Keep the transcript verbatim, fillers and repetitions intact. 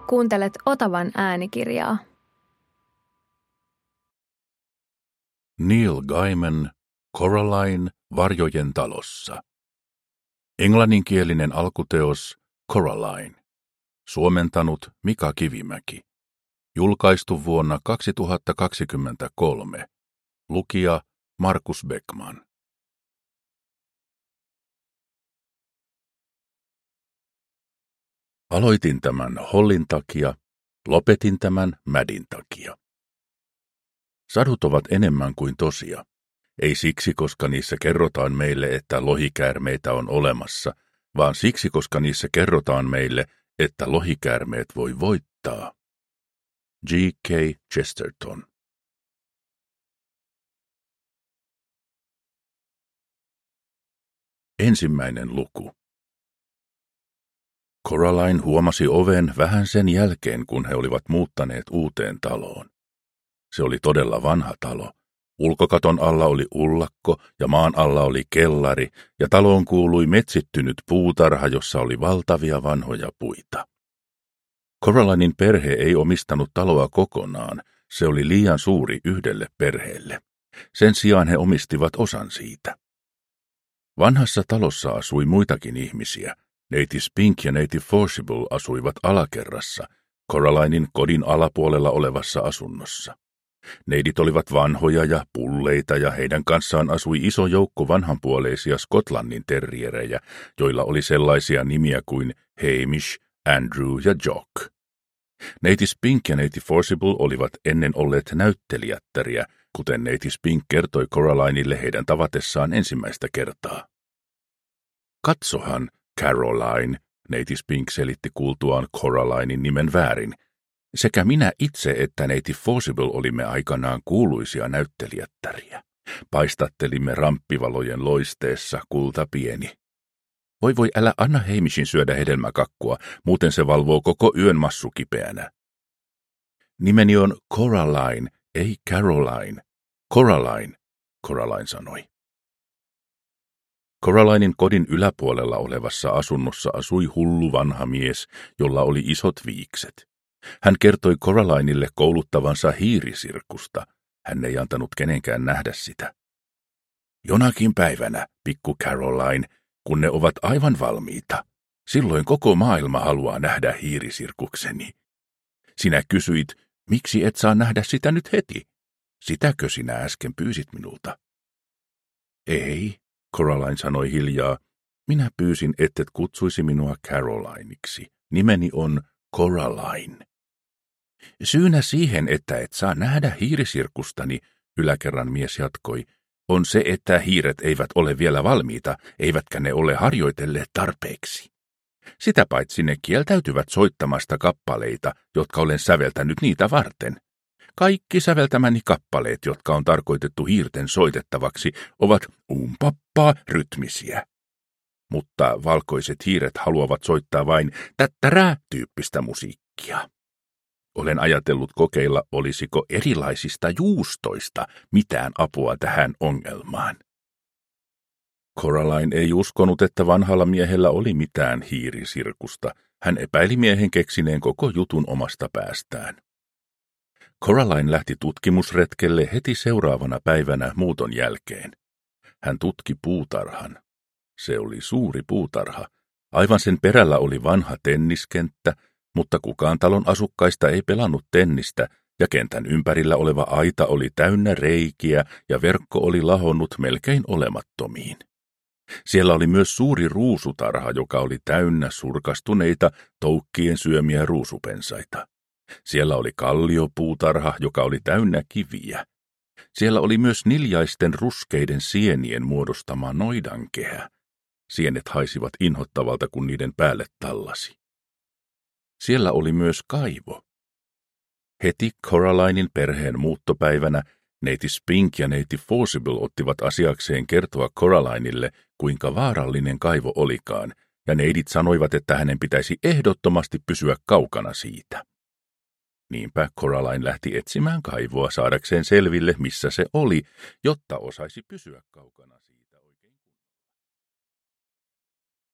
Kuuntelet Otavan äänikirjaa. Neil Gaiman, Coraline varjojen talossa. Englanninkielinen alkuteos Coraline. Suomentanut Mika Kivimäki. Julkaistu vuonna kaksituhattakaksikymmentäkolme. Lukija Markus Beckman. Aloitin tämän Hollin takia, lopetin tämän Madin takia. Sadut ovat enemmän kuin tosia. Ei siksi, koska niissä kerrotaan meille, että lohikäärmeitä on olemassa, vaan siksi, koska niissä kerrotaan meille, että lohikäärmeet voi voittaa. G K Chesterton. Ensimmäinen luku. Coraline huomasi oven vähän sen jälkeen, kun he olivat muuttaneet uuteen taloon. Se oli todella vanha talo. Ulkokaton alla oli ullakko ja maan alla oli kellari, ja taloon kuului metsittynyt puutarha, jossa oli valtavia vanhoja puita. Coralinen perhe ei omistanut taloa kokonaan, se oli liian suuri yhdelle perheelle. Sen sijaan he omistivat osan siitä. Vanhassa talossa asui muitakin ihmisiä. Neiti Spink ja neiti Forcible asuivat alakerrassa, Coralinen kodin alapuolella olevassa asunnossa. Neidit olivat vanhoja ja pulleita ja heidän kanssaan asui iso joukko vanhanpuoleisia Skotlannin terrierejä, joilla oli sellaisia nimiä kuin Hamish, Andrew ja Jock. Neiti Spink ja neiti Forcible olivat ennen olleet näyttelijättäriä, kuten neiti Spink kertoi Coralinelle heidän tavatessaan ensimmäistä kertaa. Katsohan, Caroline, neiti Spink selitti kuultuaan Coralinin nimen väärin. Sekä minä itse että neiti Forcible olimme aikanaan kuuluisia näyttelijättäriä. Paistattelimme ramppivalojen loisteessa kulta pieni. Voi voi, älä anna Hamishin syödä hedelmäkakkua, muuten se valvoo koko yön massu kipeänä. Nimeni on Coraline, ei Caroline. Coraline, Coraline sanoi. Coralinen kodin yläpuolella olevassa asunnossa asui hullu vanha mies, jolla oli isot viikset. Hän kertoi Coralinelle kouluttavansa hiirisirkusta. Hän ei antanut kenenkään nähdä sitä. Jonakin päivänä, pikku Caroline, kun ne ovat aivan valmiita, silloin koko maailma haluaa nähdä hiirisirkukseni. Sinä kysyit, miksi et saa nähdä sitä nyt heti? Sitäkö sinä äsken pyysit minulta? Ei, Coraline sanoi hiljaa. Minä pyysin, ettet kutsuisi minua Carolineiksi. Nimeni on Coraline. Syynä siihen, että et saa nähdä hiirisirkustani, yläkerran mies jatkoi, on se, että hiiret eivät ole vielä valmiita, eivätkä ne ole harjoitelleet tarpeeksi. Sitä paitsi ne kieltäytyvät soittamasta kappaleita, jotka olen säveltänyt niitä varten. Kaikki säveltämäni kappaleet, jotka on tarkoitettu hiirten soitettavaksi, ovat umpappaa rytmisiä. Mutta valkoiset hiiret haluavat soittaa vain tättärää-tyyppistä musiikkia. Olen ajatellut kokeilla, olisiko erilaisista juustoista mitään apua tähän ongelmaan. Coraline ei uskonut, että vanhalla miehellä oli mitään hiirisirkusta. Hän epäili miehen keksineen koko jutun omasta päästään. Coraline lähti tutkimusretkelle heti seuraavana päivänä muuton jälkeen. Hän tutki puutarhan. Se oli suuri puutarha. Aivan sen perällä oli vanha tenniskenttä, mutta kukaan talon asukkaista ei pelannut tennistä, ja kentän ympärillä oleva aita oli täynnä reikiä ja verkko oli lahonnut melkein olemattomiin. Siellä oli myös suuri ruusutarha, joka oli täynnä surkastuneita, toukkien syömiä ruusupensaita. Siellä oli kalliopuutarha, joka oli täynnä kiviä. Siellä oli myös niljaisten ruskeiden sienien muodostama noidankehä. Sienet haisivat inhottavalta, kun niiden päälle tallasi. Siellä oli myös kaivo. Heti Coralinin perheen muuttopäivänä neiti Spink ja neiti Forcible ottivat asiakseen kertoa Coralinelle, kuinka vaarallinen kaivo olikaan, ja neidit sanoivat, että hänen pitäisi ehdottomasti pysyä kaukana siitä. Niinpä Coraline lähti etsimään kaivoa saadakseen selville, missä se oli, jotta osaisi pysyä kaukana siitä.